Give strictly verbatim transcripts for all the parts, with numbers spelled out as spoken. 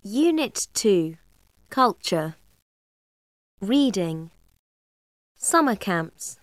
Unit two. Culture. Reading. Summer camps.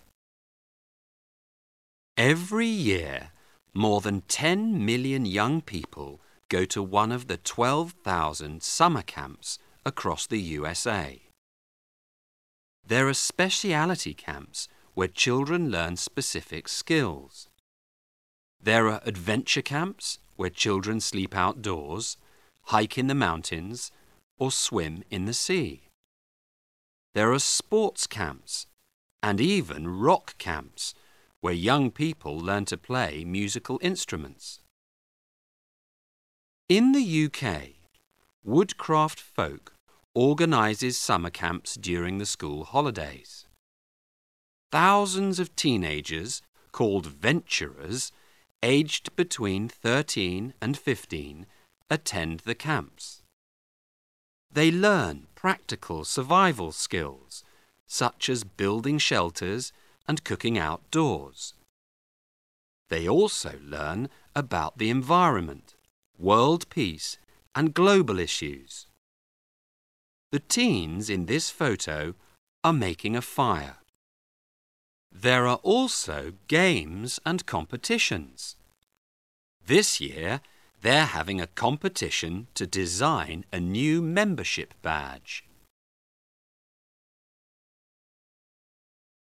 Every year, more than ten million young people go to one of the twelve thousand summer camps across the U S A. There are speciality camps where children learn specific skills. There are adventure camps where children sleep outdoors, hike in the mountains, or swim in the sea. There are sports camps and even rock camps where young people learn to play musical instruments. In the U K, Woodcraft Folk organises summer camps during the school holidays. Thousands of teenagers, called venturers, aged between thirteen and fifteen, attend the camps. They learn practical survival skills, such as building shelters and cooking outdoors. They also learn about the environment, world peace, and global issues. The teens in this photo are making a fire. There are also games and competitions. This year, they're having a competition to design a new membership badge.